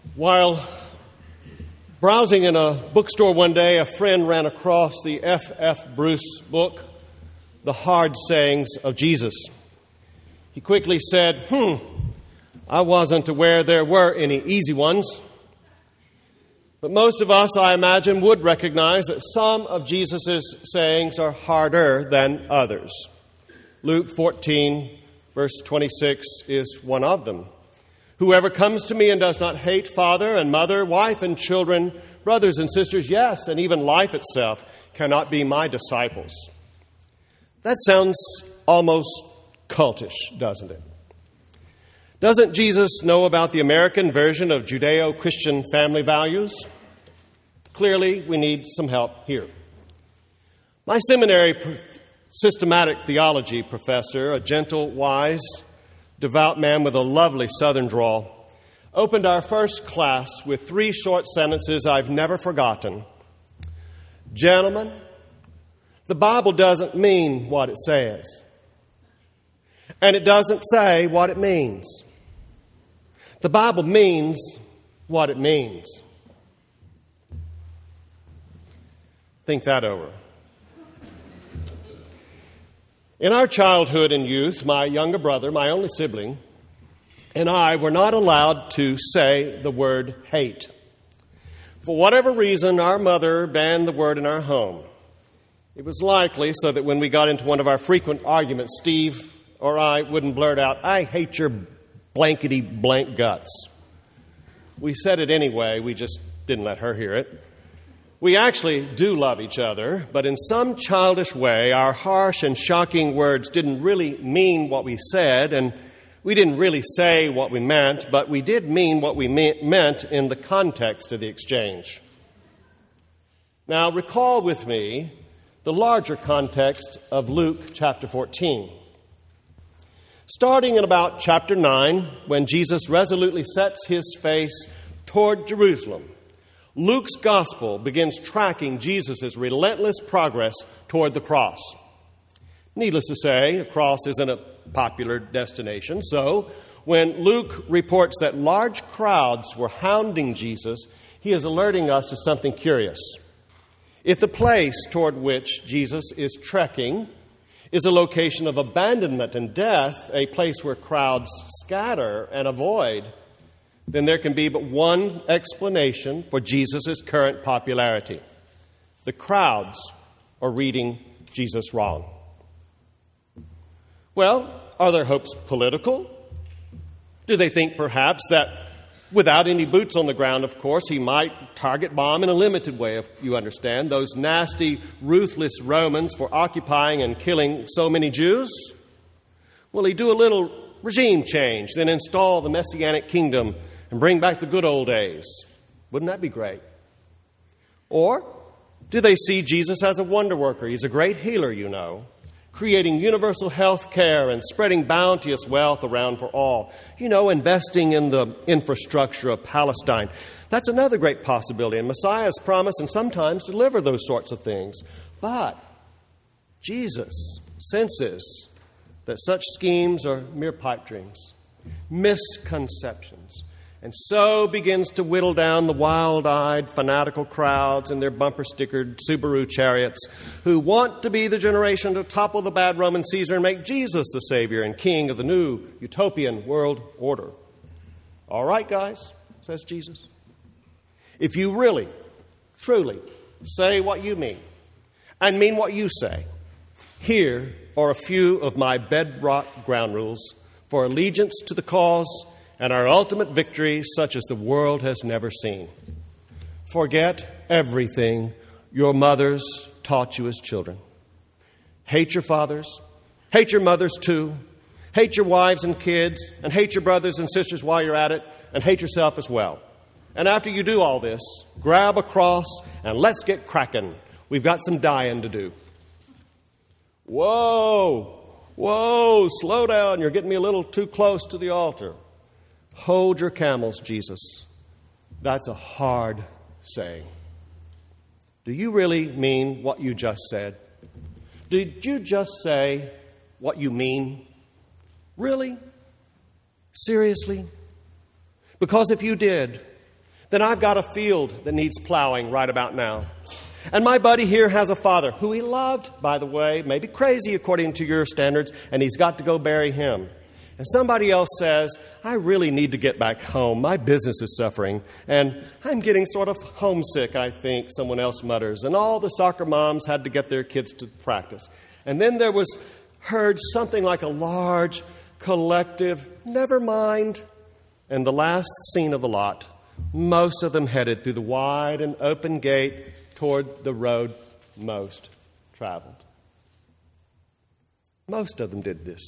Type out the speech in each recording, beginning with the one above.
While browsing in a bookstore one day, a friend ran across the F.F. Bruce book, The Hard Sayings of Jesus. He quickly said, I wasn't aware there were any easy ones. But most of us, I imagine, would recognize that some of Jesus' sayings are harder than others. Luke 14, verse 26 is one of them. Whoever comes to me and does not hate father and mother, wife and children, brothers and sisters, yes, and even life itself, cannot be my disciples. That sounds almost cultish, doesn't it? Doesn't Jesus know about the American version of Judeo-Christian family values? Clearly, we need some help here. My seminary systematic theology professor, a gentle, wise, devout man with a lovely southern drawl, opened our first class with 3 short sentences I've never forgotten. Gentlemen, the Bible doesn't mean what it says. And it doesn't say what it means. The Bible means what it means. Think that over. In our childhood and youth, my younger brother, my only sibling, and I were not allowed to say the word hate. For whatever reason, our mother banned the word in our home. It was likely so that when we got into one of our frequent arguments, Steve or I wouldn't blurt out, I hate your blankety blank guts. We said it anyway, we just didn't let her hear it. We actually do love each other, but in some childish way, our harsh and shocking words didn't really mean what we said, and we didn't really say what we meant, but we did mean what we meant in the context of the exchange. Now, recall with me the larger context of Luke chapter 14. Starting in about chapter 9, when Jesus resolutely sets his face toward Jerusalem, Luke's gospel begins tracking Jesus' relentless progress toward the cross. Needless to say, a cross isn't a popular destination, so when Luke reports that large crowds were hounding Jesus, he is alerting us to something curious. If the place toward which Jesus is trekking is a location of abandonment and death, a place where crowds scatter and avoid, then there can be but one explanation for Jesus' current popularity. The crowds are reading Jesus wrong. Well, are their hopes political? Do they think perhaps that without any boots on the ground, of course, he might target bomb in a limited way, if you understand, those nasty, ruthless Romans for occupying and killing so many Jews? Will he do a little regime change, then install the Messianic kingdom and bring back the good old days? Wouldn't that be great? Or do they see Jesus as a wonder worker? He's a great healer, you know, creating universal health care and spreading bounteous wealth around for all. You know, investing in the infrastructure of Palestine. That's another great possibility, and Messiah's promise and sometimes deliver those sorts of things. But Jesus senses that such schemes are mere pipe dreams, misconceptions, and so begins to whittle down the wild-eyed, fanatical crowds in their bumper-stickered Subaru chariots who want to be the generation to topple the bad Roman Caesar and make Jesus the Savior and King of the new utopian world order. All right, guys, says Jesus. If you really, truly say what you mean and mean what you say, here are a few of my bedrock ground rules for allegiance to the cause and our ultimate victory, such as the world has never seen. Forget everything your mothers taught you as children. Hate your fathers. Hate your mothers too. Hate your wives and kids. And hate your brothers and sisters while you're at it. And hate yourself as well. And after you do all this, grab a cross and let's get cracking. We've got some dying to do. Whoa, slow down. You're getting me a little too close to the altar. Hold your camels, Jesus. That's a hard saying. Do you really mean what you just said? Did you just say what you mean? Really? Seriously? Because if you did, then I've got a field that needs plowing right about now. And my buddy here has a father who he loved, by the way, maybe crazy according to your standards, and he's got to go bury him. And somebody else says, I really need to get back home. My business is suffering, and I'm getting sort of homesick, I think, someone else mutters. And all the soccer moms had to get their kids to practice. And then there was heard something like a large, collective, never mind. And the last scene of the lot, most of them headed through the wide and open gate toward the road most traveled. Most of them did this.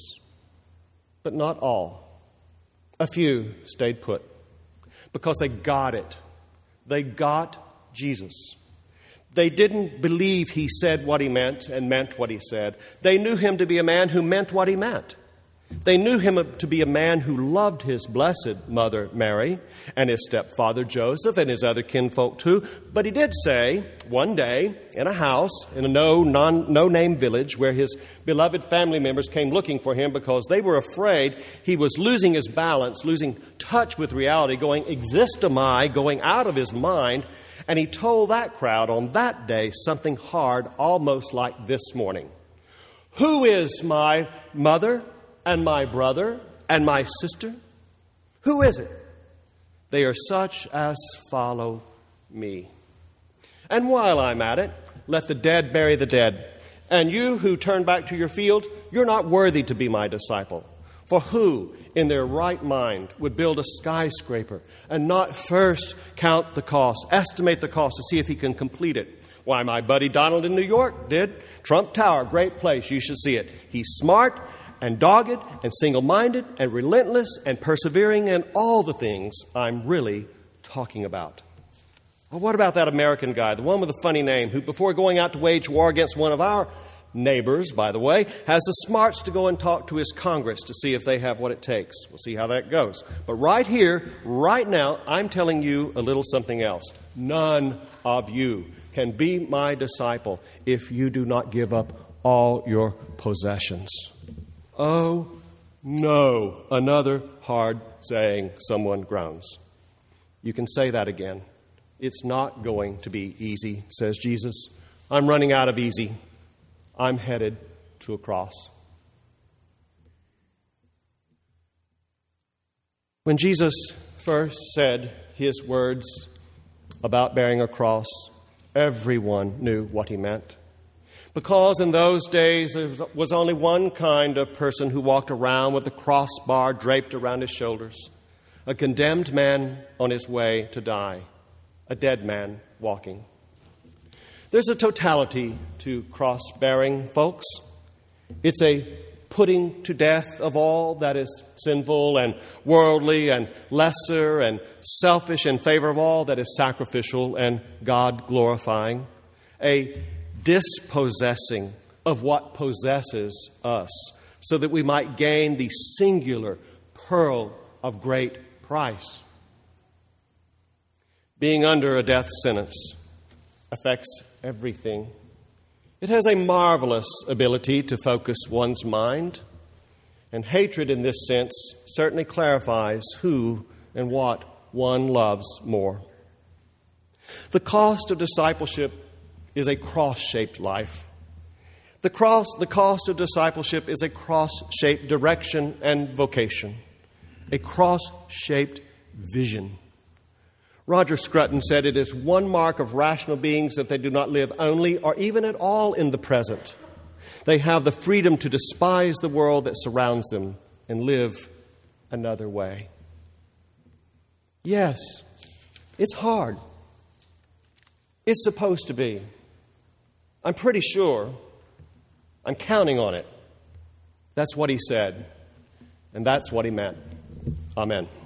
But not all. A few stayed put because they got it. They got Jesus. They didn't believe he said what he meant and meant what he said. They knew him to be a man who meant what he meant. They knew him to be a man who loved his blessed mother Mary and his stepfather Joseph and his other kinfolk too. But he did say one day in a house in a no-name village where his beloved family members came looking for him because they were afraid he was losing his balance, losing touch with reality, going existamai, going out of his mind. And he told that crowd on that day something hard, almost like this morning. Who is my mother and my brother and my sister? Who is it? They are such as follow me. And while I'm at it, let the dead bury the dead. And you who turn back to your field, you're not worthy to be my disciple. For who in their right mind would build a skyscraper and not first count the cost, estimate the cost to see if he can complete it? Why, my buddy Donald in New York did. Trump Tower, great place, you should see it. He's smart and dogged and single-minded and relentless and persevering in all the things I'm really talking about. Well, what about that American guy, the one with the funny name, who before going out to wage war against one of our neighbors, by the way, has the smarts to go and talk to his Congress to see if they have what it takes? We'll see how that goes. But right here, right now, I'm telling you a little something else. None of you can be my disciple if you do not give up all your possessions. Oh, no, another hard saying, someone groans. You can say that again. It's not going to be easy, says Jesus. I'm running out of easy. I'm headed to a cross. When Jesus first said his words about bearing a cross, everyone knew what he meant. Because in those days there was only one kind of person who walked around with a crossbar draped around his shoulders. A condemned man on his way to die. A dead man walking. There's a totality to cross-bearing, folks. It's a putting to death of all that is sinful and worldly and lesser and selfish in favor of all that is sacrificial and God-glorifying. A dispossessing of what possesses us so that we might gain the singular pearl of great price. Being under a death sentence affects everything. It has a marvelous ability to focus one's mind, and hatred in this sense certainly clarifies who and what one loves more. The cost of discipleship is a cross-shaped life. The cost of discipleship is a cross-shaped direction and vocation, a cross-shaped vision. Roger Scruton said it is one mark of rational beings that they do not live only or even at all in the present. They have the freedom to despise the world that surrounds them and live another way. Yes, it's hard. It's supposed to be. I'm pretty sure. I'm counting on it. That's what he said, and that's what he meant. Amen.